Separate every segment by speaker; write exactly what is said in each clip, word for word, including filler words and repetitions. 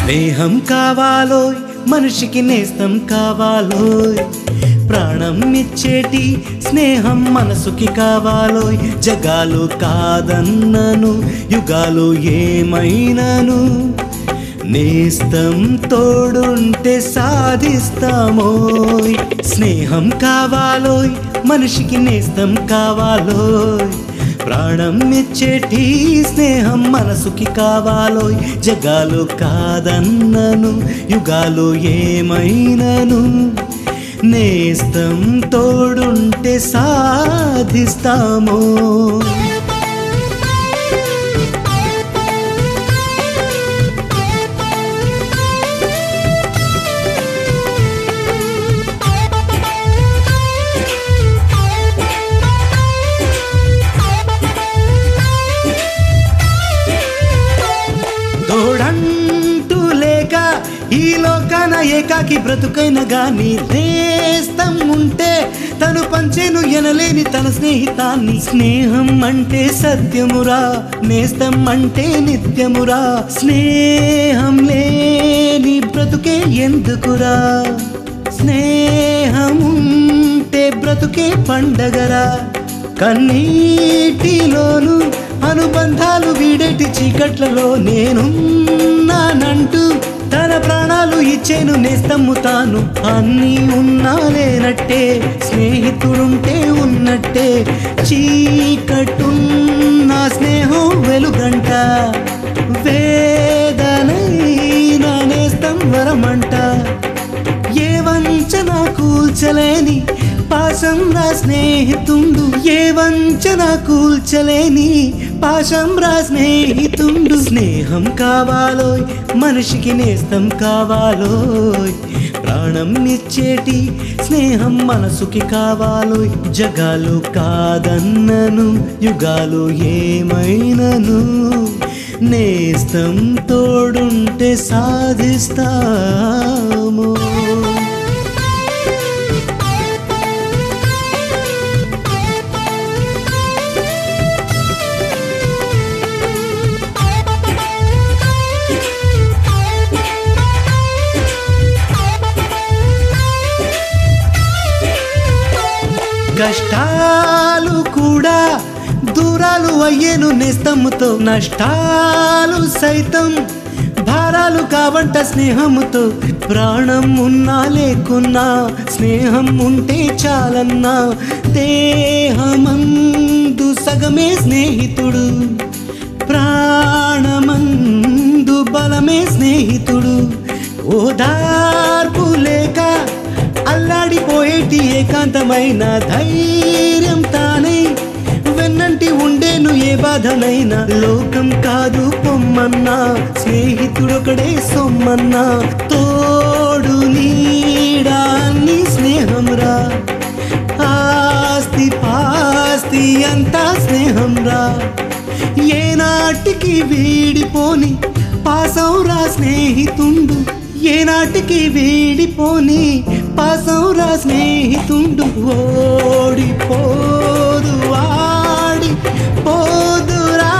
Speaker 1: స్నేహం కావాలోయ్ మనిషికి నేస్తం కావాలోయ్ ప్రాణం ఇచ్చేటి స్నేహం మనసుకి కావాలోయ్ జగాలు కాదన్నను యుగాలు ఏమైనను నేస్తం తోడుంటే సాధిస్తామోయ్ స్నేహం కావాలోయ్ మనిషికి నేస్తం కావాలోయ్ ప్రాణం ఇచ్చేటి స్నేహం మనసుకి కావాలోయ్ జగాలు కాదన్నను యుగాలు ఏమైనను నేస్తం తోడుంటే సాధిస్తామో తోడంటూ లేక ఈ లోకాన ఏకాకి బ్రతుకైన గాని నేస్తం ఉంటే తను పంచేను ఎనలేని తన స్నేహితాన్ని స్నేహం అంటే సత్యమురా నేస్తం అంటే నిత్యమురా స్నేహం లేని బ్రతుకే ఎందుకురా స్నేహం ఉంటే బ్రతుకే పండగరా కన్నీటిలోను అనుబంధాలు వీడేటి చీకట్లలో నేనున్నానంటూ తన ప్రాణాలు ఇచ్చేను నేస్తము తాను అన్నీ ఉన్నా లేనట్టే స్నేహితుడుంటే ఉన్నట్టే చీకటున్న స్నేహం వెలుగంట వేదనైన నేస్తం వరమంట ఏ వంచన కూల్చలేని పాశం రా స్నేహితుండు ఏ వంచన కూల్చలేని పాశం రా స్నేహితుండు స్నేహం కావాలోయ్ మనిషికి నేస్తం కావాలోయ్ ప్రాణం ఇచ్చేటి స్నేహం మనసుకి కావాలోయ్ జగాలు కాదన్నను యుగాలు ఏమైనను నేస్తం తోడుంటే సాధిస్తాము కష్టాలు కూడా దూరాలు అయ్యేను నేస్తముతో నష్టాలు సైతం భారాలు కావంట స్నేహముతో ప్రాణం ఉన్నా లేకున్నా స్నేహం ఉంటే చాలన్నా దేహమందు సగమే స్నేహితుడు ప్రాణమందు బలమే స్నేహితుడు ఓదార్పు లేక అల్లాడిపోయేటి ఏకాంతమైన ధైర్యం తానే వెన్నంటి ఉండేను ఏ బాధనైనా లోకం కాదు పొమ్మన్నా స్నేహితుడొకడే సొమ్మన్నా తోడు నీడాన్ని స్నేహం రా ఆస్తి పాస్తి అంతా స్నేహం రా ఏనాటికి వీడిపోని పాసం రా స్నేహితుండు ఏనాటికి వీడిపోని పాసం రా స్నేహితుండు ఓడిపోదు వాడి పోదురా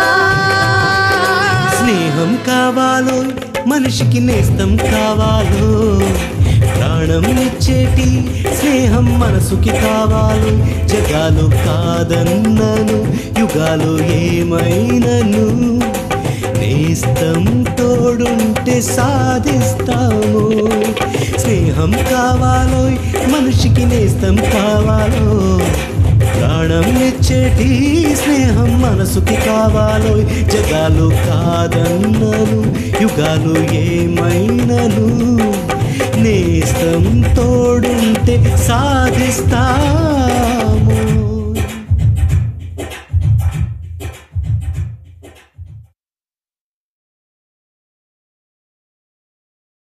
Speaker 1: స్నేహం కావాలో మనిషికి నేస్తం కావాలో ప్రాణం ఇచ్చేటి స్నేహం మనసుకి కావాలో జగాలు కాదన్నను యుగాలు ఏమైనను నేస్తం తోడుంటే సాధిస్తాము స్నేహం కావాలో మనిషికి నేస్తం కావాలో ప్రాణం ఇచ్చేటి స్నేహం మనసుకి కావాలో జగాలు కాదన్నను యుగాలు ఏమైనను నేస్తం తోడుంటే సాధిస్తా